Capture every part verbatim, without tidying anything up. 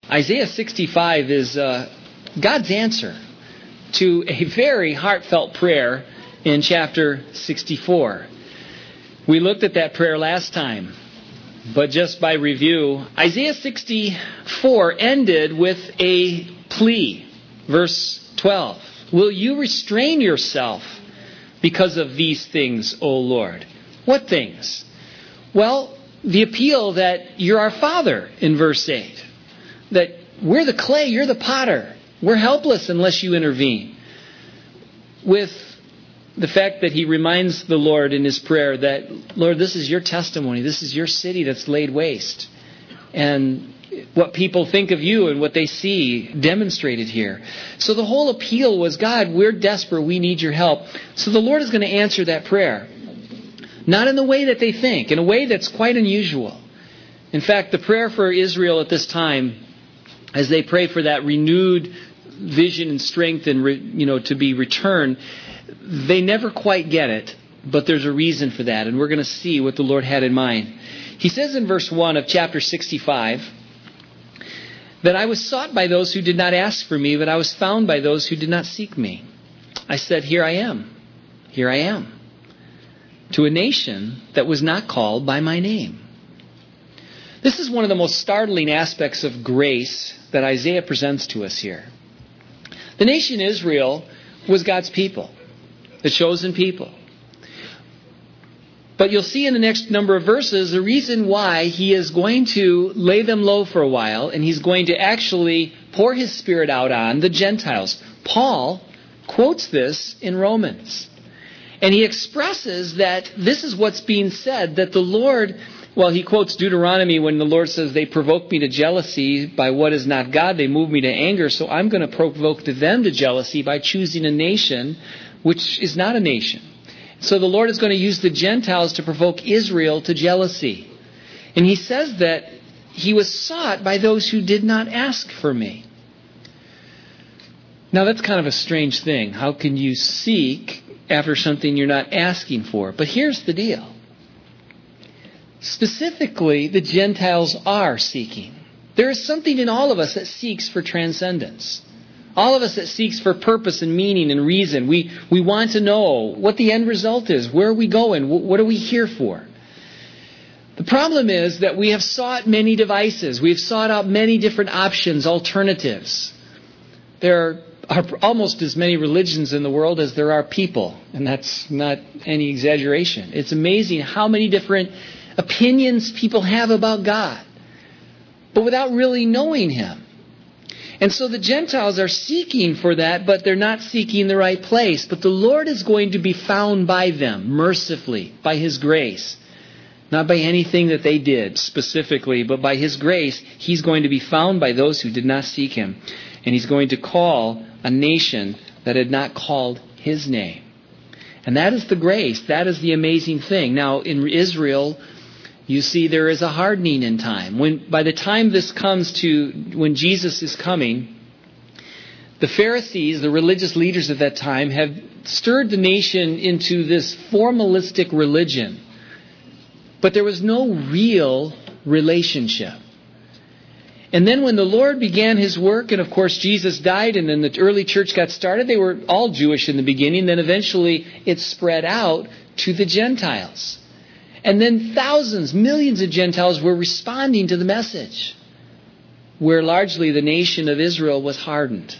Isaiah sixty-five is uh, God's answer to a very heartfelt prayer in chapter sixty-four. We looked at that prayer last time, but just by review, Isaiah sixty-four ended with a plea. Verse twelve, "Will you restrain yourself because of these things, O Lord?" What things? Well, the appeal that you're our Father in verse eight. That we're the clay, you're the potter. We're helpless unless you intervene. With the fact that he reminds the Lord in his prayer that, Lord, this is your testimony. This is your city that's laid waste. And what people think of you and what they see demonstrated here. So the whole appeal was, God, we're desperate. We need your help. So the Lord is going to answer that prayer. Not in the way that they think, in a way that's quite unusual. In fact, the prayer for Israel at this time, as they pray for that renewed vision and strength and, you know, to be returned, they never quite get it, but there's a reason for that, and we're going to see what the Lord had in mind. He says in verse one of chapter sixty-five, that I was sought by those who did not ask for me, but I was found by those who did not seek me. I said, here I am, here I am, to a nation that was not called by my name. This is one of the most startling aspects of grace that Isaiah presents to us here. The nation Israel was God's people, the chosen people. But you'll see in the next number of verses the reason why he is going to lay them low for a while, and he's going to actually pour his Spirit out on the Gentiles. Paul quotes this in Romans. And he expresses that this is what's being said, that the Lord, well, he quotes Deuteronomy when the Lord says, they provoke me to jealousy by what is not God. They move me to anger. So I'm going to provoke them to jealousy by choosing a nation which is not a nation. So the Lord is going to use the Gentiles to provoke Israel to jealousy. And he says that he was sought by those who did not ask for me. Now that's kind of a strange thing. How can you seek after something you're not asking for? But here's the deal. Specifically, the Gentiles are seeking. There is something in all of us that seeks for transcendence. All of us that seeks for purpose and meaning and reason. We we want to know what the end result is. Where are we going? What are we here for? The problem is that we have sought many devices. We have sought out many different options, alternatives. There are almost as many religions in the world as there are people. And that's not any exaggeration. It's amazing how many different opinions people have about God, but without really knowing Him. And so the Gentiles are seeking for that, but they're not seeking the right place. But the Lord is going to be found by them, mercifully, by His grace. Not by anything that they did specifically, but by His grace, He's going to be found by those who did not seek Him. And He's going to call a nation that had not called His name. And that is the grace. That is the amazing thing. Now, in Israel, you see there is a hardening in time. When by the time this comes to when Jesus is coming, the Pharisees, the religious leaders of that time, have stirred the nation into this formalistic religion. But there was no real relationship. And then when the Lord began His work, and of course Jesus died, and then the early church got started, they were all Jewish in the beginning, then eventually it spread out to the Gentiles. And then thousands, millions of Gentiles were responding to the message, where largely the nation of Israel was hardened.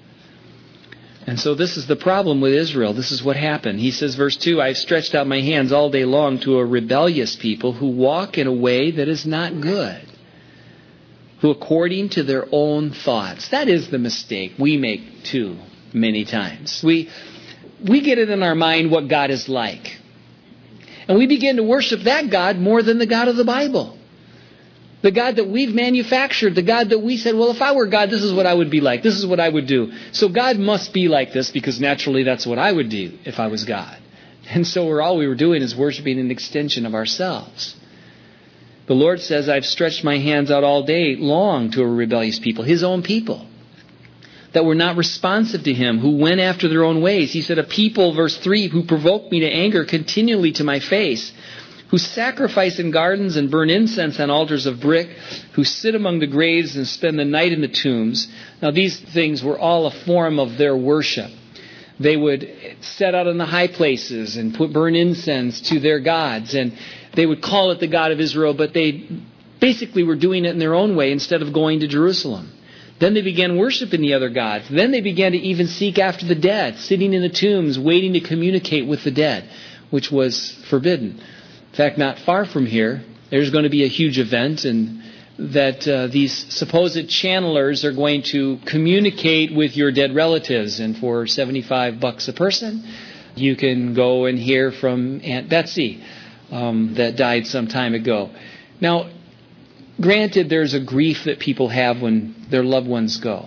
And so this is the problem with Israel. This is what happened. He says, verse two, I've stretched out my hands all day long to a rebellious people who walk in a way that is not good, who according to their own thoughts. That is the mistake we make too many times. We, we get it in our mind what God is like. And we begin to worship that God more than the God of the Bible. The God that we've manufactured. The God that we said, well, if I were God, this is what I would be like. This is what I would do. So God must be like this because naturally that's what I would do if I was God. And so we're, all we were doing is worshiping an extension of ourselves. The Lord says, I've stretched my hands out all day long to a rebellious people, His own people, that were not responsive to Him, who went after their own ways. He said, a people, verse three, who provoked me to anger continually to my face, who sacrifice in gardens and burn incense on altars of brick, who sit among the graves and spend the night in the tombs. Now these things were all a form of their worship. They would set out on the high places and put burn incense to their gods, and they would call it the God of Israel, but they basically were doing it in their own way instead of going to Jerusalem. Then they began worshiping the other gods. Then they began to even seek after the dead, sitting in the tombs, waiting to communicate with the dead, which was forbidden. In fact, not far from here, there's going to be a huge event, and that uh, these supposed channelers are going to communicate with your dead relatives, and for seventy-five bucks a person, you can go and hear from Aunt Betsy um, that died some time ago. Now, granted, there's a grief that people have when their loved ones go.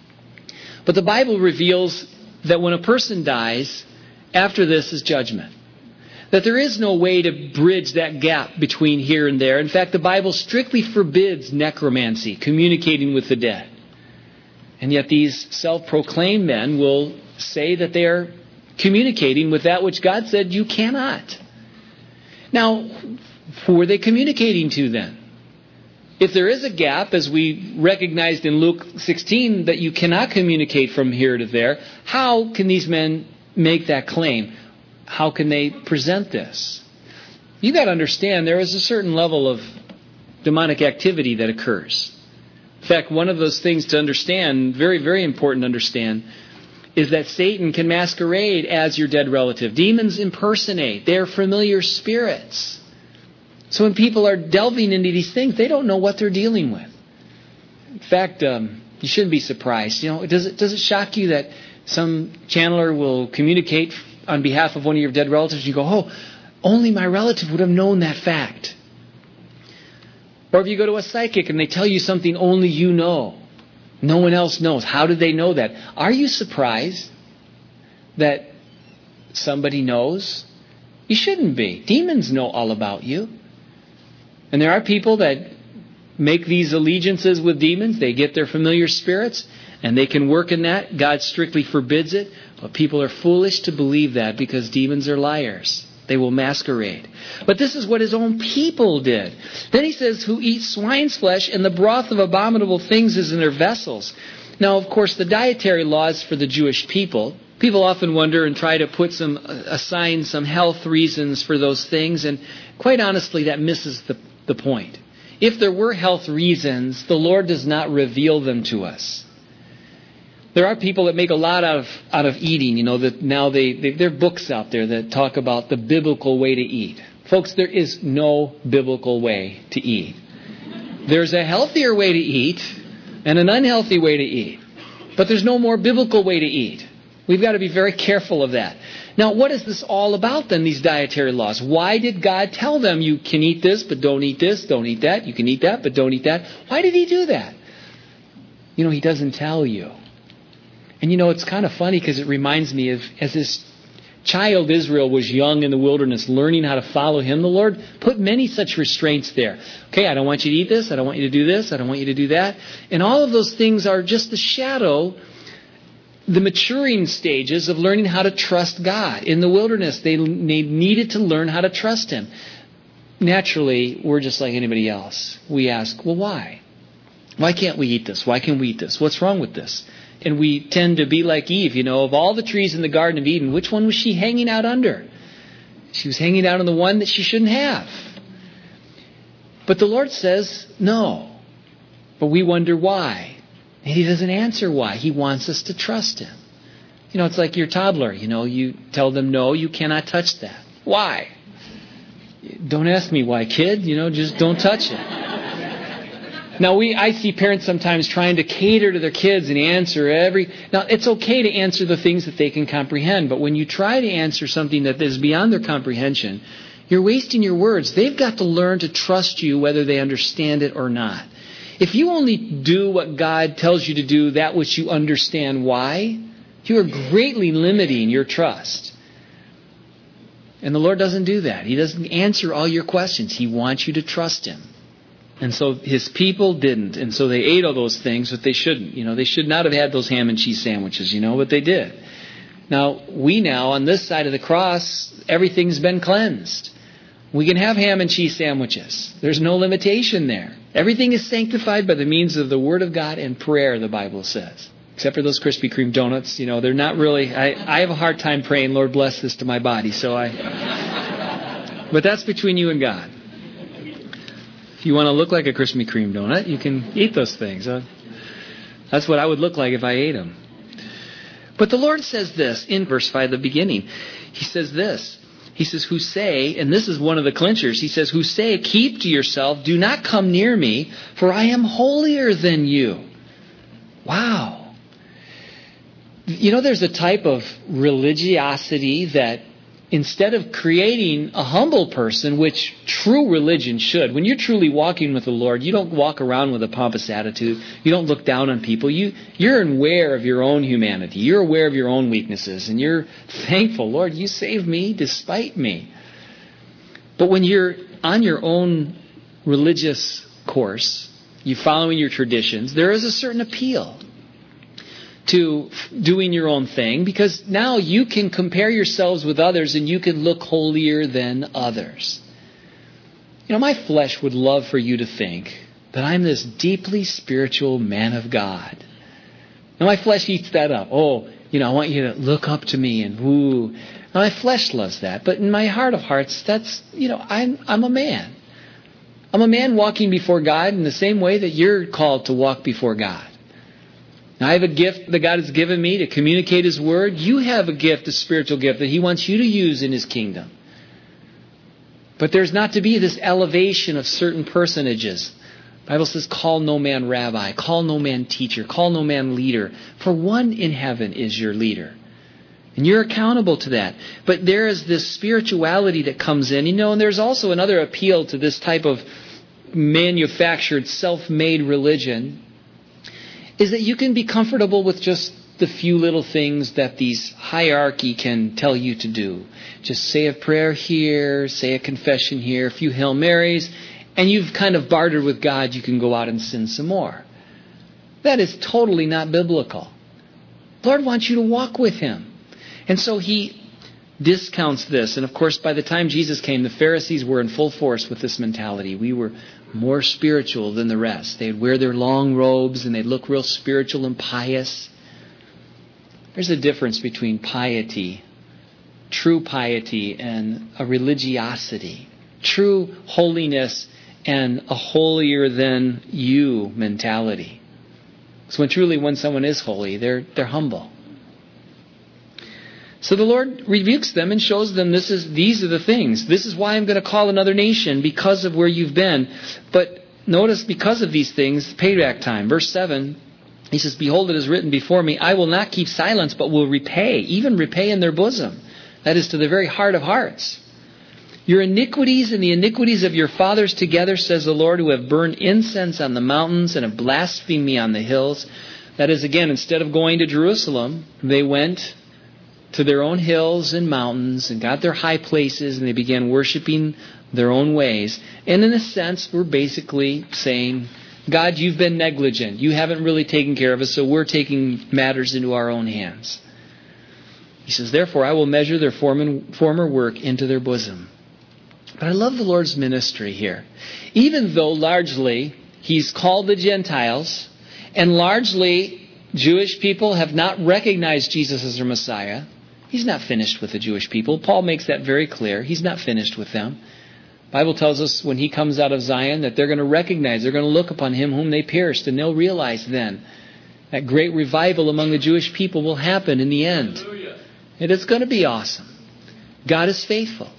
But the Bible reveals that when a person dies, after this is judgment. That there is no way to bridge that gap between here and there. In fact, the Bible strictly forbids necromancy, communicating with the dead. And yet these self-proclaimed men will say that they are communicating with that which God said you cannot. Now, who are they communicating to then? If there is a gap, as we recognized in Luke sixteen, that you cannot communicate from here to there, how can these men make that claim? How can they present this? You've got to understand there is a certain level of demonic activity that occurs. In fact, one of those things to understand, very, very important to understand, is that Satan can masquerade as your dead relative. Demons impersonate. They are familiar spirits. So when people are delving into these things, they don't know what they're dealing with. In fact, um, you shouldn't be surprised. You know, does it does it shock you that some channeler will communicate on behalf of one of your dead relatives? You go, oh, only my relative would have known that fact. Or if you go to a psychic and they tell you something only you know, no one else knows. How did they know that? Are you surprised that somebody knows? You shouldn't be. Demons know all about you. And there are people that make these allegiances with demons. They get their familiar spirits, and they can work in that. God strictly forbids it. But people are foolish to believe that because demons are liars. They will masquerade. But this is what his own people did. Then he says, who eat swine's flesh, and the broth of abominable things is in their vessels. Now, of course, the dietary laws for the Jewish people, people often wonder and try to put some, assign some health reasons for those things, and quite honestly, that misses the, the point. If there were health reasons, the Lord does not reveal them to us. There are people that make a lot out of out of eating. You know, that now they, they there are books out there that talk about the biblical way to eat. Folks, there is no biblical way to eat. There's a healthier way to eat and an unhealthy way to eat. But there's no more biblical way to eat. We've got to be very careful of that. Now, what is this all about then, these dietary laws? Why did God tell them you can eat this, but don't eat this, don't eat that, you can eat that, but don't eat that? Why did he do that? You know, he doesn't tell you. And you know, it's kind of funny because it reminds me of as this child Israel was young in the wilderness learning how to follow him, the Lord put many such restraints there. Okay, I don't want you to eat this, I don't want you to do this, I don't want you to do that. And all of those things are just the shadow, the maturing stages of learning how to trust God. In the wilderness, they, they needed to learn how to trust Him. Naturally, we're just like anybody else. We ask, well, why? Why can't we eat this? Why can't we eat this? What's wrong with this? And we tend to be like Eve, you know, of all the trees in the Garden of Eden, which one was she hanging out under? She was hanging out on the one that she shouldn't have. But the Lord says, no. But we wonder why. And He doesn't answer why. He wants us to trust Him. You know, it's like your toddler, you know, you tell them, no, you cannot touch that. Why? Don't ask me why, kid. You know, just don't touch it. Now, we I see parents sometimes trying to cater to their kids and answer every... Now, it's okay to answer the things that they can comprehend, but when you try to answer something that is beyond their comprehension, you're wasting your words. They've got to learn to trust you whether they understand it or not. If you only do what God tells you to do, that which you understand why, you are greatly limiting your trust. And the Lord doesn't do that. He doesn't answer all your questions. He wants you to trust Him. And so His people didn't. And so they ate all those things, but they shouldn't. You know, they should not have had those ham and cheese sandwiches, you know, but they did. Now, we now, on this side of the cross, everything's been cleansed. We can have ham and cheese sandwiches. There's no limitation there. Everything is sanctified by the means of the Word of God and prayer, the Bible says. Except for those Krispy Kreme donuts. You know, they're not really... I, I have a hard time praying, Lord, bless this to my body. So I... But that's between you and God. If you want to look like a Krispy Kreme donut, you can eat those things. That's what I would look like if I ate them. But the Lord says this in verse five, the beginning. He says this. He says, who say, and this is one of the clinchers, he says, who say, keep to yourself, do not come near me, for I am holier than you. Wow. You know, there's a type of religiosity that instead of creating a humble person, which true religion should, when you're truly walking with the Lord, you don't walk around with a pompous attitude. You don't look down on people. You, you're aware of your own humanity. You're aware of your own weaknesses. And you're thankful, Lord, you saved me despite me. But when you're on your own religious course, you're following your traditions, there is a certain appeal to doing your own thing, because now you can compare yourselves with others and you can look holier than others. You know, my flesh would love for you to think that I'm this deeply spiritual man of God. Now my flesh eats that up. Oh, you know, I want you to look up to me and woo. Now my flesh loves that. But in my heart of hearts, that's, you know, I'm I'm a man. I'm a man walking before God in the same way that you're called to walk before God. Now, I have a gift that God has given me to communicate His Word. You have a gift, a spiritual gift, that He wants you to use in His kingdom. But there's not to be this elevation of certain personages. The Bible says, call no man rabbi, call no man teacher, call no man leader. For one in heaven is your leader. And you're accountable to that. But there is this spirituality that comes in. You know, and there's also another appeal to this type of manufactured, self-made religion, is that you can be comfortable with just the few little things that these hierarchy can tell you to do. Just say a prayer here, say a confession here, a few Hail Marys, and you've kind of bartered with God. You can go out and sin some more. That is totally not biblical. The Lord wants you to walk with Him. And so He discounts this. And of course, by the time Jesus came, the Pharisees were in full force with this mentality. We were more spiritual than the rest. They'd wear their long robes and they'd look real spiritual and pious. There's a difference between piety, true piety, and a religiosity. True holiness and a holier than you mentality. So when truly when someone is holy, they're they're humble. So the Lord rebukes them and shows them this is these are the things. This is why I'm going to call another nation, because of where you've been. But notice, because of these things, payback time. Verse seven, He says, behold, it is written before me, I will not keep silence, but will repay, even repay in their bosom. That is to the very heart of hearts. Your iniquities and the iniquities of your fathers together, says the Lord, who have burned incense on the mountains and have blasphemed me on the hills. That is, again, instead of going to Jerusalem, they went to their own hills and mountains and got their high places, and they began worshiping their own ways. And in a sense, we're basically saying, God, you've been negligent. You haven't really taken care of us, so we're taking matters into our own hands. He says, therefore, I will measure their former work into their bosom. But I love the Lord's ministry here. Even though largely He's called the Gentiles, and largely Jewish people have not recognized Jesus as their Messiah, He's not finished with the Jewish people. Paul makes that very clear. He's not finished with them. The Bible tells us when He comes out of Zion that they're going to recognize, they're going to look upon Him whom they pierced, and they'll realize then that great revival among the Jewish people will happen in the end. Hallelujah. And it's going to be awesome. God is faithful.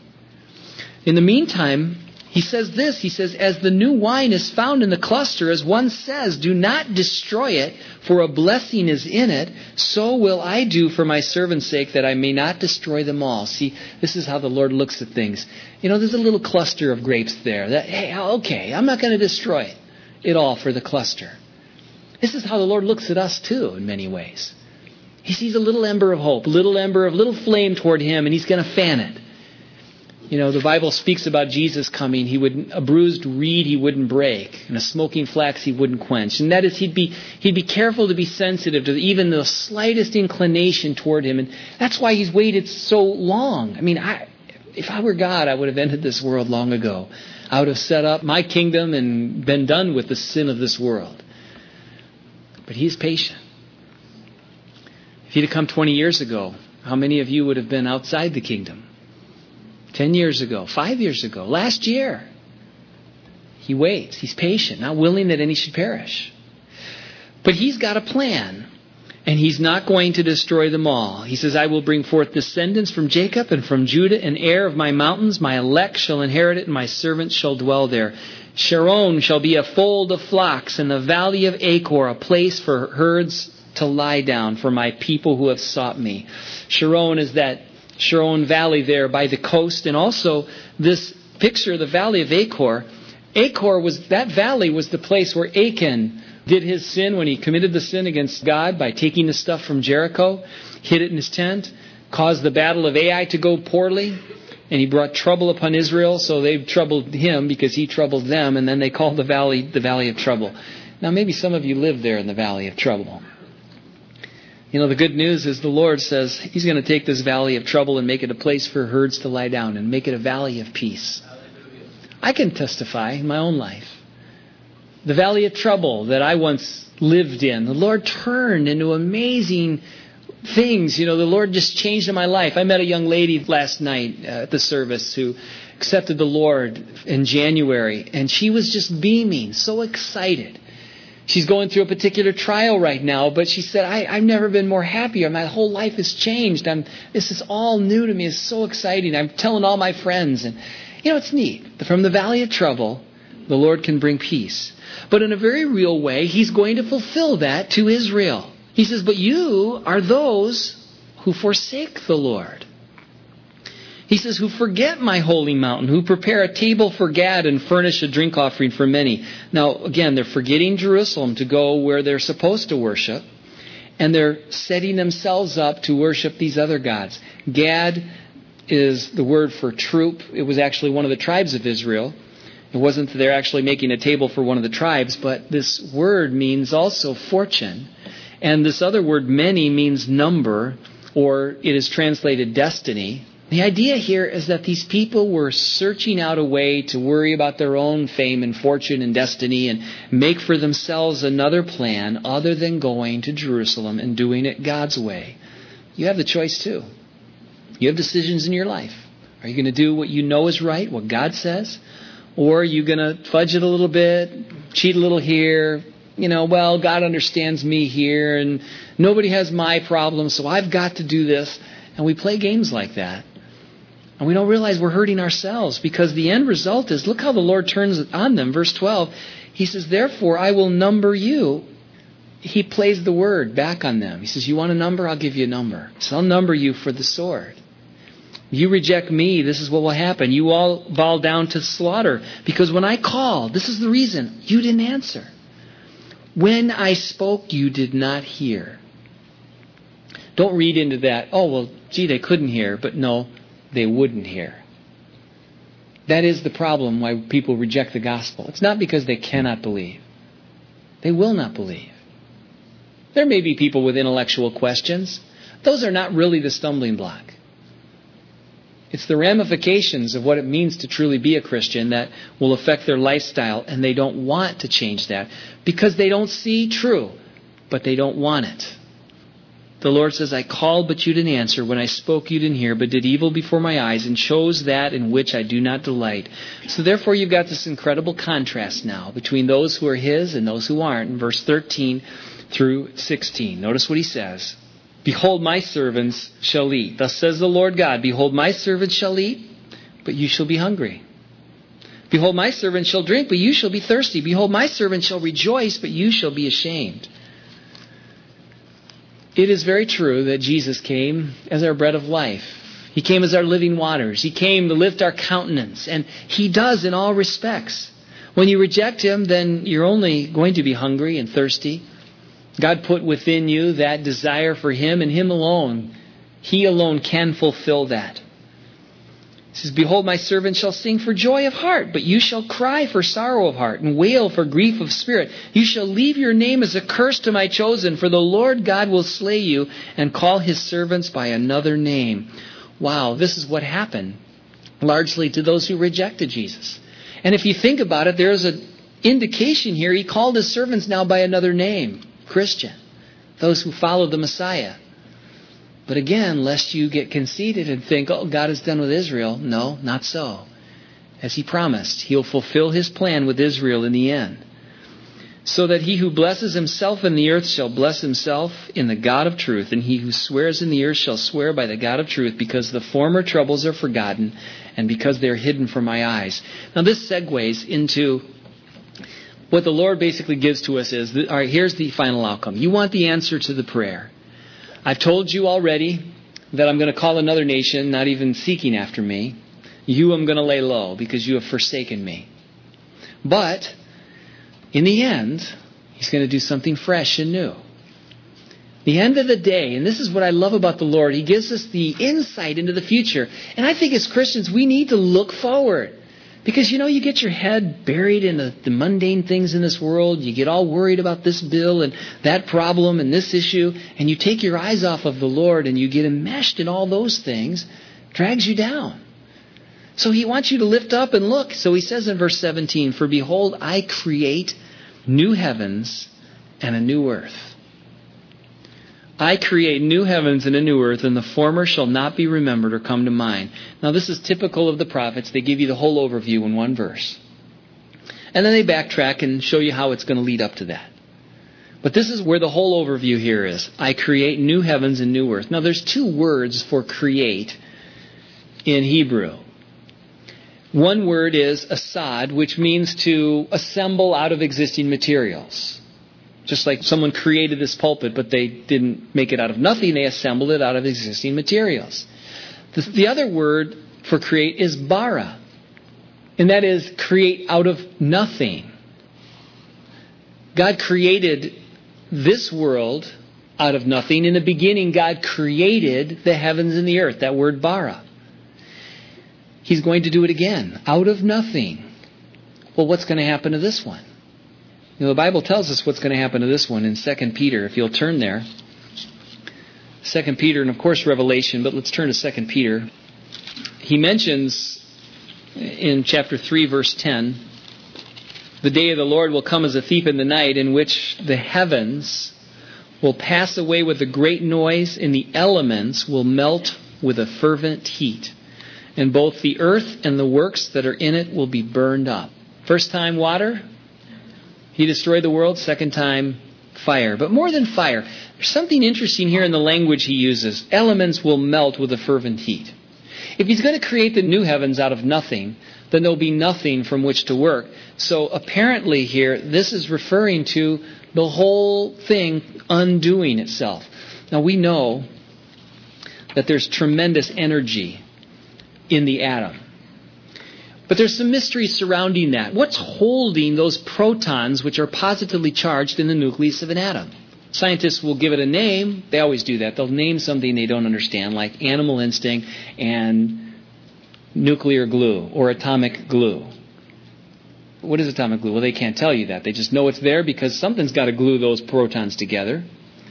In the meantime, He says this, He says, as the new wine is found in the cluster, as one says, do not destroy it, for a blessing is in it, so will I do for my servant's sake, that I may not destroy them all. See, this is how the Lord looks at things. You know, there's a little cluster of grapes there. That, hey, okay, I'm not going to destroy it, it all for the cluster. This is how the Lord looks at us too, in many ways. He sees a little ember of hope, a little ember of little flame toward Him, and He's going to fan it. You know, the Bible speaks about Jesus coming. He would a bruised reed He wouldn't break, and a smoking flax He wouldn't quench. And that is, he'd be he'd be careful to be sensitive to even the slightest inclination toward Him. And that's why He's waited so long. I mean, I If I were God, I would have ended this world long ago. I would have set up my kingdom and been done with the sin of this world. But He's patient. If He'd have come twenty years ago, how many of you would have been outside the kingdom? Ten years ago, five years ago, last year. He waits. He's patient, not willing that any should perish. But He's got a plan. And He's not going to destroy them all. He says, I will bring forth descendants from Jacob and from Judah, an heir of my mountains. My elect shall inherit it, and my servants shall dwell there. Sharon shall be a fold of flocks, and the valley of Achor a place for herds to lie down, for my people who have sought me. Sharon is that Sharon Valley there by the coast, and also this picture of the valley of Achor. Achor was, that valley was the place where Achan did his sin when he committed the sin against God by taking the stuff from Jericho, hid it in his tent, caused the battle of Ai to go poorly, and he brought trouble upon Israel, so they troubled him because he troubled them, and then they called the valley the Valley of Trouble. Now maybe some of you live there in the Valley of Trouble. You know, the good news is the Lord says He's going to take this Valley of Trouble and make it a place for herds to lie down and make it a valley of peace. I can testify in my own life. The valley of trouble that I once lived in, the Lord turned into amazing things. You know, the Lord just changed in my life. I met a young lady last night uh, at the service who accepted the Lord in January, and she was just beaming, so excited. She's going through a particular trial right now, but she said, I, I've never been more happier. My whole life has changed. I'm, this is all new to me. It's so exciting. I'm telling all my friends. And, you know, it's neat. From the valley of trouble, the Lord can bring peace. But in a very real way, He's going to fulfill that to Israel. He says, but you are those who forsake the Lord. He says, who forget my holy mountain, who prepare a table for Gad and furnish a drink offering for many. Now, again, they're forgetting Jerusalem to go where they're supposed to worship. And they're setting themselves up to worship these other gods. Gad is the word for troop. It was actually one of the tribes of Israel. It wasn't that they're actually making a table for one of the tribes, but this word means also fortune. And this other word, many, means number, or it is translated destiny. The idea here is that these people were searching out a way to worry about their own fame and fortune and destiny and make for themselves another plan other than going to Jerusalem and doing it God's way. You have the choice too. You have decisions in your life. Are you going to do what you know is right, what God says? Or are you going to fudge it a little bit, cheat a little here? You know, well, God understands me here and nobody has my problems, so I've got to do this. And we play games like that. And we don't realize we're hurting ourselves because the end result is, look how the Lord turns on them. Verse twelve, He says, therefore I will number you. He plays the word back on them. He says, you want a number? I'll give you a number. So I'll number you for the sword. You reject me, this is what will happen. You all fall down to slaughter. Because when I called, this is the reason, you didn't answer. When I spoke, you did not hear. Don't read into that, oh, well, gee, they couldn't hear. But no, they wouldn't hear. That is the problem why people reject the gospel. It's not because they cannot believe. They will not believe. There may be people with intellectual questions. Those are not really the stumbling block. It's the ramifications of what it means to truly be a Christian that will affect their lifestyle, and they don't want to change that because they don't see true, but they don't want it. The Lord says, I called, but you didn't answer. When I spoke, you didn't hear, but did evil before my eyes and chose that in which I do not delight. So therefore, you've got this incredible contrast now between those who are His and those who aren't in verse thirteen through sixteen. Notice what He says. Behold, my servants shall eat. Thus says the Lord God, behold, my servants shall eat, but you shall be hungry. Behold, my servants shall drink, but you shall be thirsty. Behold, my servants shall rejoice, but you shall be ashamed. It is very true that Jesus came as our bread of life. He came as our living waters. He came to lift our countenance, and He does in all respects. When you reject Him, then you're only going to be hungry and thirsty. God put within you that desire for Him and Him alone. He alone can fulfill that. He says, behold, my servant shall sing for joy of heart, but you shall cry for sorrow of heart and wail for grief of spirit. You shall leave your name as a curse to my chosen, for the Lord God will slay you and call His servants by another name. Wow, this is what happened largely to those who rejected Jesus. And if you think about it, there's an indication here. He called his servants now by another name, Christian, those who follow the Messiah. But again, lest you get conceited and think, oh, God is done with Israel. No, not so. As he promised, he'll fulfill his plan with Israel in the end. So that he who blesses himself in the earth shall bless himself in the God of truth, and he who swears in the earth shall swear by the God of truth, because the former troubles are forgotten, and because they are hidden from my eyes. Now this segues into what the Lord basically gives to us is, that, all right, here's the final outcome. You want the answer to the prayer. I've told you already that I'm going to call another nation, not even seeking after me. You I'm going to lay low, because you have forsaken me. But in the end, he's going to do something fresh and new. The end of the day, and this is what I love about the Lord, he gives us the insight into the future. And I think as Christians, we need to look forward. Because, you know, you get your head buried in the, the mundane things in this world. You get all worried about this bill and that problem and this issue. And you take your eyes off of the Lord and you get enmeshed in all those things. Drags you down. So he wants you to lift up and look. So he says in verse seventeen, for behold, I create new heavens and a new earth. I create new heavens and a new earth, and the former shall not be remembered or come to mind. Now this is typical of the prophets. They give you the whole overview in one verse. And then they backtrack and show you how it's going to lead up to that. But this is where the whole overview here is. I create new heavens and new earth. Now there's two words for create in Hebrew. One word is asad, which means to assemble out of existing materials. Just like someone created this pulpit, but they didn't make it out of nothing. They assembled it out of existing materials. The, the other word for create is bara. And that is create out of nothing. God created this world out of nothing. In the beginning, God created the heavens and the earth. That word bara. He's going to do it again, out of nothing. Well, what's going to happen to this one? You know, the Bible tells us what's going to happen to this one in Second Peter. If you'll turn there. Second Peter, and of course Revelation, but let's turn to Second Peter. He mentions in chapter three, verse ten, the day of the Lord will come as a thief in the night, in which the heavens will pass away with a great noise, and the elements will melt with a fervent heat. And both the earth and the works that are in it will be burned up. First time, water. He destroyed the world. Second time, fire. But more than fire, there's something interesting here in the language he uses. Elements will melt with a fervent heat. If he's going to create the new heavens out of nothing, then there'll be nothing from which to work. So apparently here, this is referring to the whole thing undoing itself. Now we know that there's tremendous energy in the atom. But there's some mystery surrounding that. What's holding those protons which are positively charged in the nucleus of an atom? Scientists will give it a name. They always do that. They'll name something they don't understand, like animal instinct and nuclear glue or atomic glue. What is atomic glue? Well, they can't tell you that. They just know it's there because something's got to glue those protons together.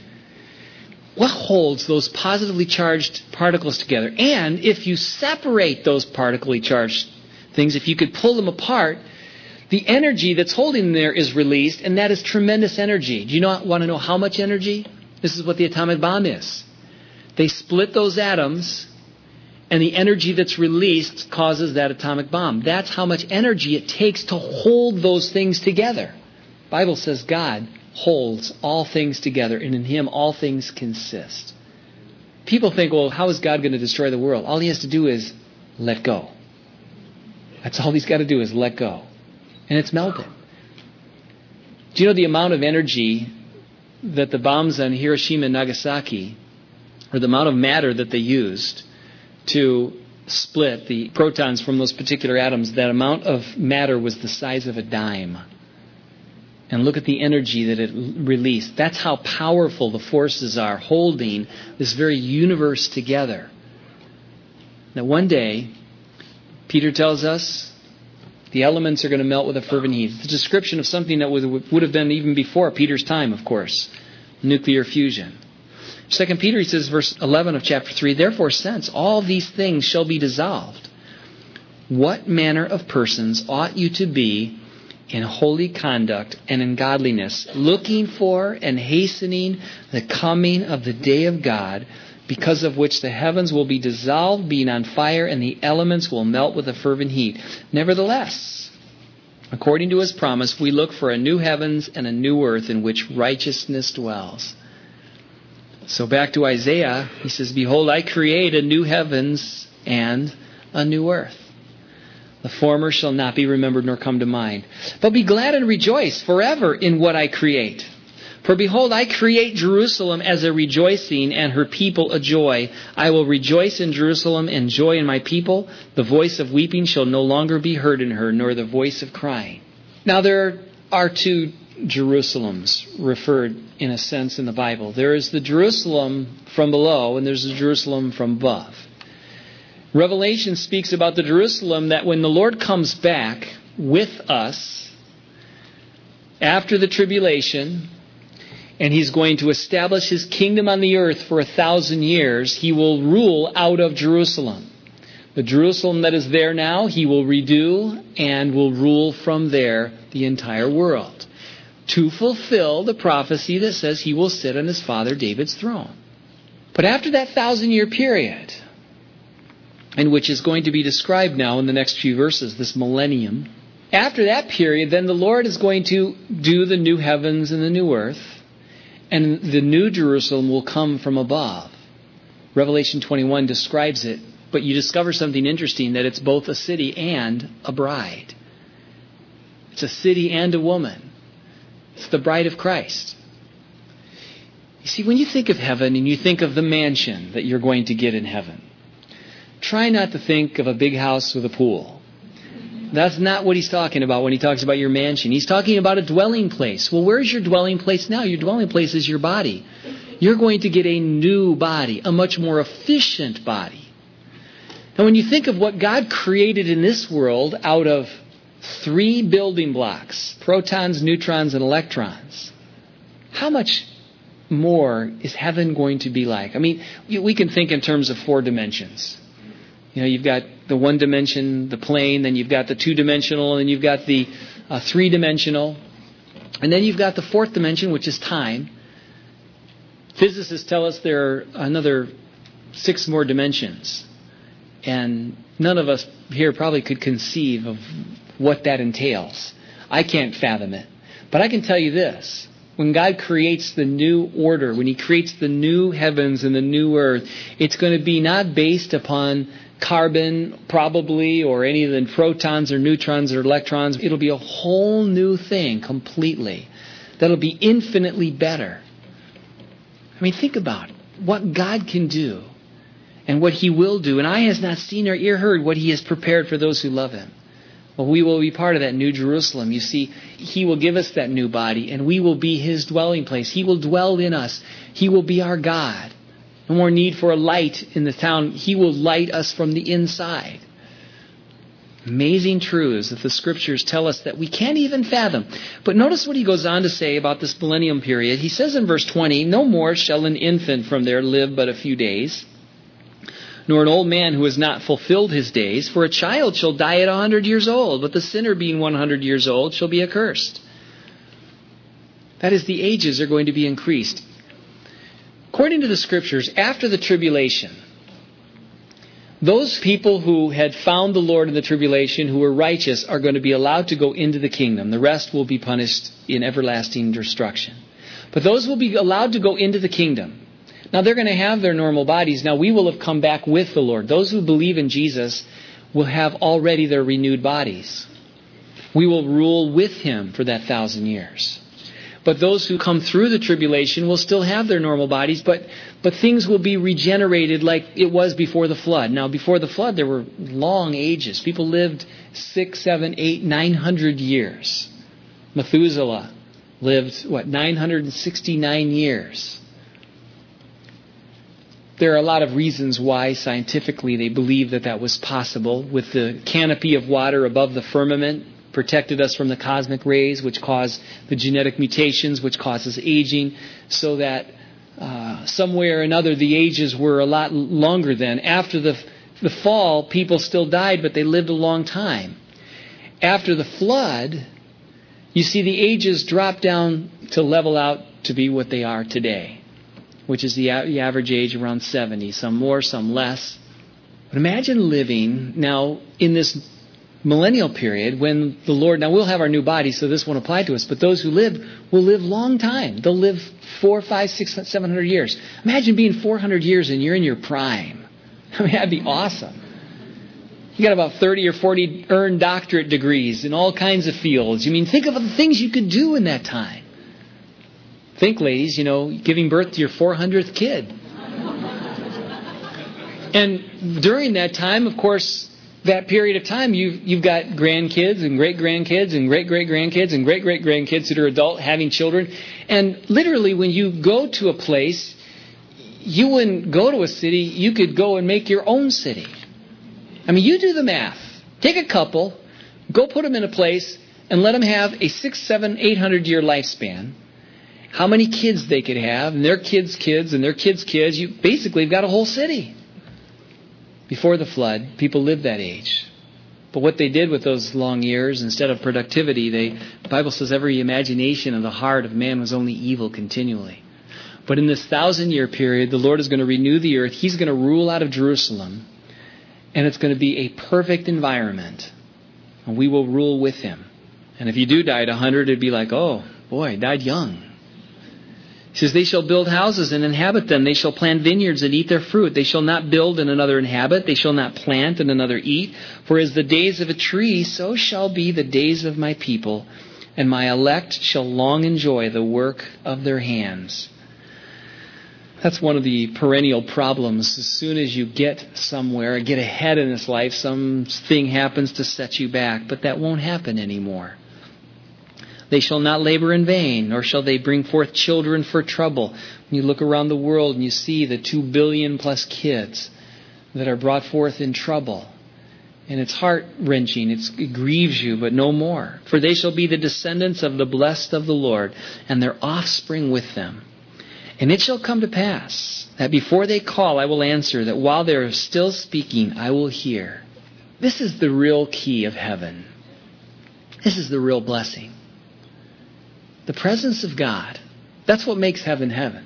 What holds those positively charged particles together? And if you separate those partically charged things, if you could pull them apart, the energy that's holding them there is released, and that is tremendous energy. Do you not want to know how much energy? This is what the atomic bomb is. They split those atoms, and the energy that's released causes that atomic bomb. That's how much energy it takes to hold those things together. The Bible says God holds all things together, and in Him all things consist. People think, well, how is God going to destroy the world? All He has to do is let go. That's all He's got to do is let go. And it's melted. Do you know the amount of energy that the bombs on Hiroshima and Nagasaki, or the amount of matter that they used to split the protons from those particular atoms, that amount of matter was the size of a dime. And look at the energy that it released. That's how powerful the forces are holding this very universe together. Now one day, Peter tells us the elements are going to melt with a fervent heat. It's a description of something that would have been even before Peter's time, of course. Nuclear fusion. Second Peter, he says, verse eleven of chapter three, therefore since all these things shall be dissolved, what manner of persons ought you to be in holy conduct and in godliness, looking for and hastening the coming of the day of God, because of which the heavens will be dissolved, being on fire, and the elements will melt with a fervent heat. Nevertheless, according to his promise, we look for a new heavens and a new earth in which righteousness dwells. So back to Isaiah, he says, Behold, I create a new heavens and a new earth. The former shall not be remembered nor come to mind. But be glad and rejoice forever in what I create. For behold, I create Jerusalem as a rejoicing, and her people a joy. I will rejoice in Jerusalem and joy in my people. The voice of weeping shall no longer be heard in her, nor the voice of crying. Now there are two Jerusalems referred in a sense in the Bible. There is the Jerusalem from below, and there's the Jerusalem from above. Revelation speaks about the Jerusalem that when the Lord comes back with us after the tribulation, and He's going to establish His kingdom on the earth for a thousand years, He will rule out of Jerusalem. The Jerusalem that is there now, He will redo and will rule from there the entire world, to fulfill the prophecy that says He will sit on His father David's throne. But after that thousand-year period, and which is going to be described now in the next few verses, this millennium, after that period, then the Lord is going to do the new heavens and the new earth, and the new Jerusalem will come from above. Revelation twenty-one describes it, but you discover something interesting, that it's both a city and a bride. It's a city and a woman. It's the bride of Christ. You see, when you think of heaven and you think of the mansion that you're going to get in heaven, try not to think of a big house with a pool. That's not what he's talking about when he talks about your mansion. He's talking about a dwelling place. Well, where's your dwelling place now? Your dwelling place is your body. You're going to get a new body, a much more efficient body. And when you think of what God created in this world out of three building blocks, protons, neutrons, and electrons, how much more is heaven going to be like? I mean, we can think in terms of four dimensions. You know, you've got the one dimension, the plane, then you've got the two-dimensional, and you've got the uh, three-dimensional. And then you've got the fourth dimension, which is time. Physicists tell us there are another six more dimensions. And none of us here probably could conceive of what that entails. I can't fathom it. But I can tell you this. When God creates the new order, when He creates the new heavens and the new earth, it's going to be not based upon carbon, probably, or any of the protons or neutrons or electrons. It'll be a whole new thing completely. That'll be infinitely better. I mean, think about it. What God can do and what He will do. And eye has not seen or ear heard what He has prepared for those who love Him. Well, we will be part of that new Jerusalem. You see, He will give us that new body, and we will be His dwelling place. He will dwell in us. He will be our God. No more need for a light in the town. He will light us from the inside. Amazing truths that the Scriptures tell us that we can't even fathom. But notice what he goes on to say about this millennium period. He says in verse twenty, No more shall an infant from there live but a few days, nor an old man who has not fulfilled his days. For a child shall die at a hundred years old, but the sinner being one hundred years old shall be accursed. That is, the ages are going to be increased. According to the Scriptures, after the tribulation, those people who had found the Lord in the tribulation, who were righteous, are going to be allowed to go into the kingdom. The rest will be punished in everlasting destruction. But those will be allowed to go into the kingdom. Now, they're going to have their normal bodies. Now, we will have come back with the Lord. Those who believe in Jesus will have already their renewed bodies. We will rule with Him for that thousand years. But those who come through the tribulation will still have their normal bodies, but, but things will be regenerated like it was before the flood. Now, before the flood, there were long ages. People lived six, seven, eight, nine hundred years. Methuselah lived, what, nine hundred sixty-nine years. There are a lot of reasons why scientifically they believe that that was possible. With the canopy of water above the firmament, protected us from the cosmic rays, which cause the genetic mutations, which causes aging, so that uh, some way or another the ages were a lot longer then. After the the fall, people still died, but they lived a long time. After the flood, you see the ages drop down to level out to be what they are today, which is the, the average age around seventy, some more, some less. But imagine living now in this millennial period when the Lord, now we'll have our new body, so this won't apply to us, but those who live will live long time. They'll live four, five, six, seven hundred years. Imagine being four hundred years and you're in your prime. I mean, that'd be awesome. You got about thirty or forty earned doctorate degrees in all kinds of fields. I mean, think of the things you could do in that time. Think, ladies, you know, giving birth to your four hundredth kid. And during that time, of course, that period of time, you've, you've got grandkids and great-grandkids and great-great-grandkids and great-great-grandkids that are adult having children. And literally, when you go to a place, you wouldn't go to a city, you could go and make your own city. I mean, you do the math. Take a couple, go put them in a place, and let them have a six, seven, eight hundred year lifespan. How many kids they could have, and their kids' kids, and their kids' kids. You basically have got a whole city. Before the flood, people lived that age. But what they did with those long years, instead of productivity, they, the Bible says every imagination of the heart of man was only evil continually. But in this thousand-year period, the Lord is going to renew the earth. He's going to rule out of Jerusalem. And it's going to be a perfect environment. And we will rule with Him. And if you do die at one hundred, it'd be like, oh, boy, died young. He says, they shall build houses and inhabit them. They shall plant vineyards and eat their fruit. They shall not build and another inhabit. They shall not plant and another eat. For as the days of a tree, so shall be the days of my people. And my elect shall long enjoy the work of their hands. That's one of the perennial problems. As soon as you get somewhere, get ahead in this life, something happens to set you back. But that won't happen anymore. They shall not labor in vain, nor shall they bring forth children for trouble. When you look around the world and you see the two billion plus kids that are brought forth in trouble, and it's heart-wrenching, it's, it grieves you, but no more. For they shall be the descendants of the blessed of the Lord, and their offspring with them. And it shall come to pass that before they call, I will answer, that while they are still speaking, I will hear. This is the real key of heaven. This is the real blessing. The presence of God. That's what makes heaven heaven.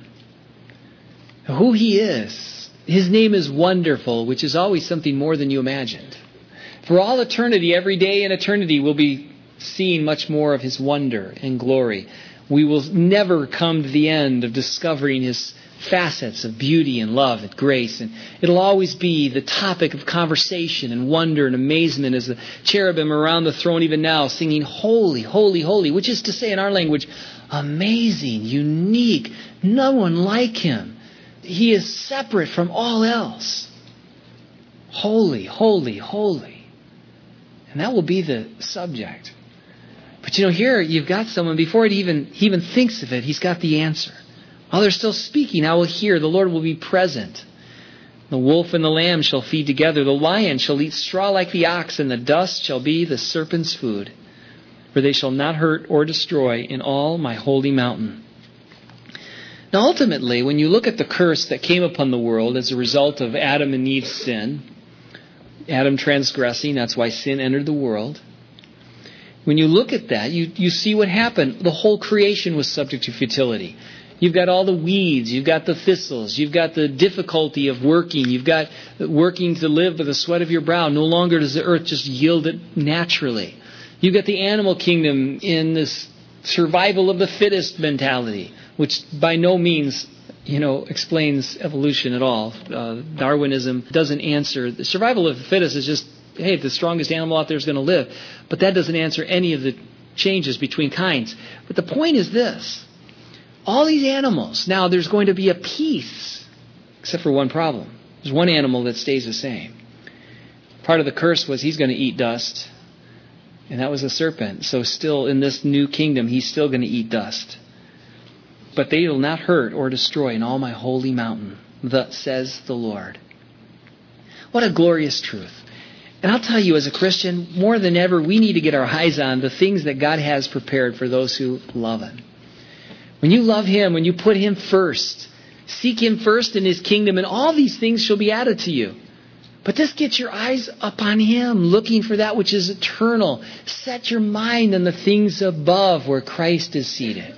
Who He is. His name is wonderful, which is always something more than you imagined. For all eternity, every day in eternity, we'll be seeing much more of His wonder and glory. We will never come to the end of discovering His facets of beauty and love and grace. And it'll always be the topic of conversation and wonder and amazement as the cherubim around the throne even now singing, holy, holy, holy, which is to say in our language, amazing, unique, no one like Him. He is separate from all else. Holy, holy, holy. And that will be the subject. But you know, here you've got someone, before he even, he even thinks of it, he's got the answer. While they're still speaking, I will hear. The Lord will be present. The wolf and the lamb shall feed together. The lion shall eat straw like the ox, and the dust shall be the serpent's food. For they shall not hurt or destroy in all my holy mountain. Now ultimately, when you look at the curse that came upon the world as a result of Adam and Eve's sin, Adam transgressing, that's why sin entered the world. When you look at that, you, you see what happened. The whole creation was subject to futility. You've got all the weeds, you've got the thistles, you've got the difficulty of working, you've got working to live with the sweat of your brow. No longer does the earth just yield it naturally. You've got the animal kingdom in this survival of the fittest mentality, which by no means, you know, explains evolution at all. Uh, Darwinism doesn't answer. The survival of the fittest is just, hey, the strongest animal out there is going to live. But that doesn't answer any of the changes between kinds. But the point is this. All these animals, now there's going to be a peace, except for one problem. There's one animal that stays the same. Part of the curse was he's going to eat dust, and that was the serpent. So still in this new kingdom, he's still going to eat dust. But they will not hurt or destroy in all my holy mountain, thus says the Lord. What a glorious truth. And I'll tell you, as a Christian, more than ever, we need to get our eyes on the things that God has prepared for those who love Him. When you love Him, when you put Him first, seek Him first in His kingdom, and all these things shall be added to you. But just get your eyes up on Him, looking for that which is eternal. Set your mind on the things above where Christ is seated.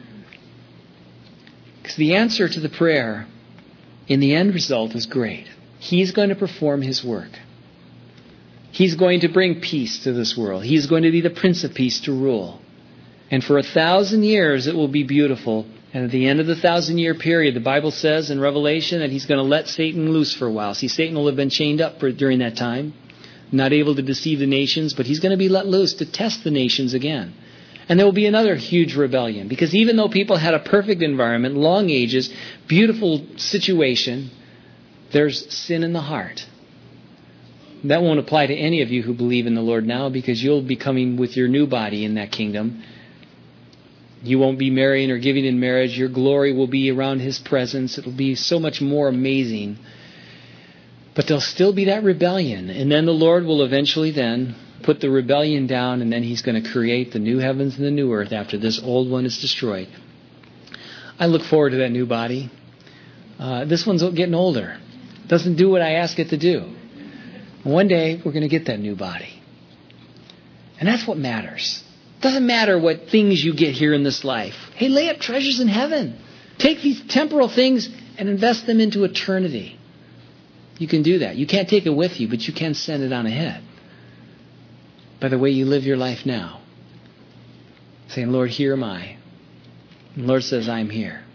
Because the answer to the prayer in the end result is great. He's going to perform His work. He's going to bring peace to this world. He's going to be the Prince of Peace to rule. And for a thousand years it will be beautiful. And at the end of the thousand year period, the Bible says in Revelation that He's going to let Satan loose for a while. See, Satan will have been chained up for, during that time, not able to deceive the nations, but he's going to be let loose to test the nations again. And there will be another huge rebellion. Because even though people had a perfect environment, long ages, beautiful situation, there's sin in the heart. That won't apply to any of you who believe in the Lord now, because you'll be coming with your new body in that kingdom. You won't be marrying or giving in marriage. Your glory will be around His presence. It will be so much more amazing. But there'll still be that rebellion. And then the Lord will eventually then put the rebellion down, and then He's going to create the new heavens and the new earth after this old one is destroyed. I look forward to that new body. Uh, this one's getting older. It doesn't do what I ask it to do. One day, we're going to get that new body. And that's what matters. It doesn't matter what things you get here in this life. Hey, lay up treasures in heaven. Take these temporal things and invest them into eternity. You can do that. You can't take it with you, but you can send it on ahead. By the way you live your life now. Saying, Lord, here am I. And the Lord says, I'm here.